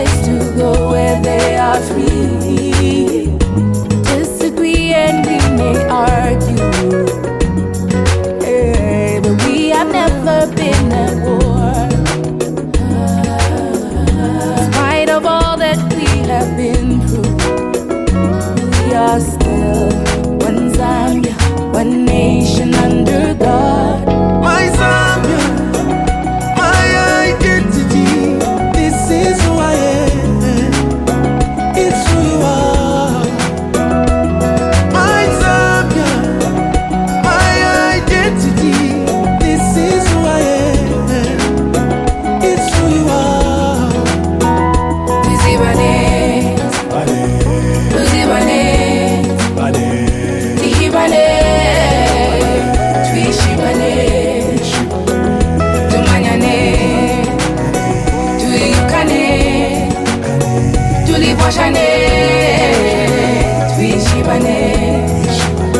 place to go where they are free. Disagree and we may argue, hey, but we have never been at war. In spite of all that we have been through, we are still one Zambia, one nation under God. My Zambia, my identity, this is who I am, it's who you are. My Zambia, my identity, this is who I am, it's who you are. Tuzibanes, Tuzibanes, Tihibanes, Twishibanes, Tumanyane, Tuyukane, Tulibwashane, Twishibanes.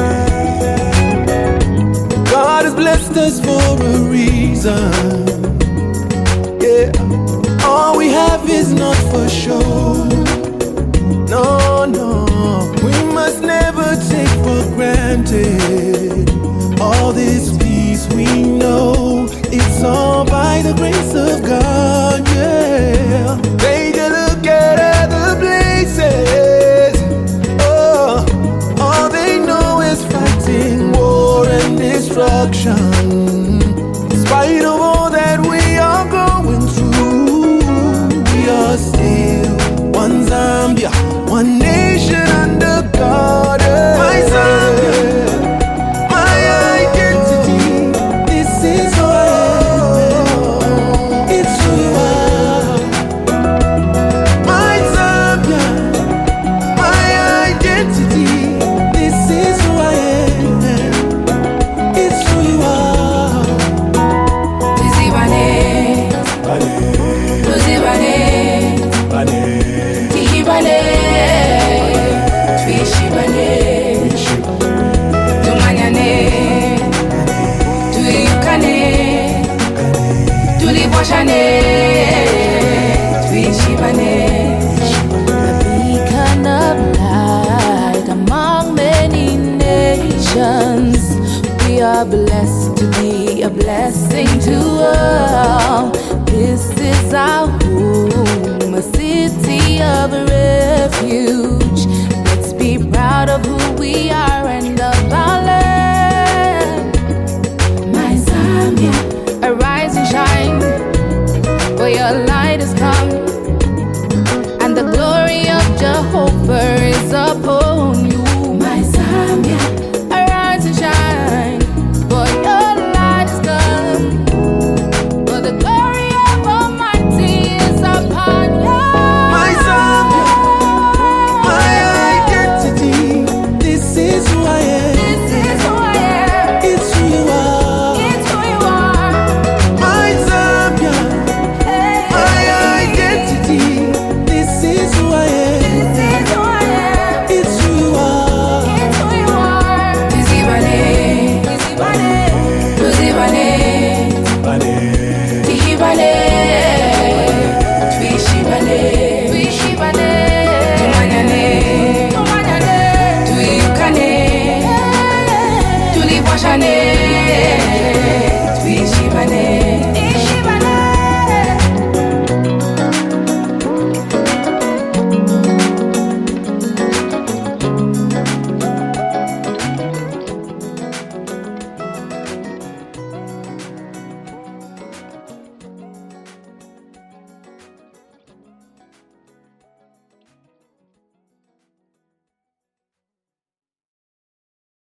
God has blessed us for a reason. Yeah, all we have is not for show. No, no, we must never take for granted all this peace we know. It's all by the grace of God, yeah. Take a look at other places. Oh, all they know is fighting, war and destruction. In spite of all that we are going through, we are still one Zambia, one nation under God. My Zambia, my identity, this is who I am, it's who you are. My Zambia, my identity, this is who I am, it's who you are. Tuzibanes, Tuzibanes, Tihibanes, Twishibanes, Tumanyane, Tuyukane, Tulibwashane, Twishibanes. A beacon of light among many nations. We are blessed to be a blessing to all. This is our hope.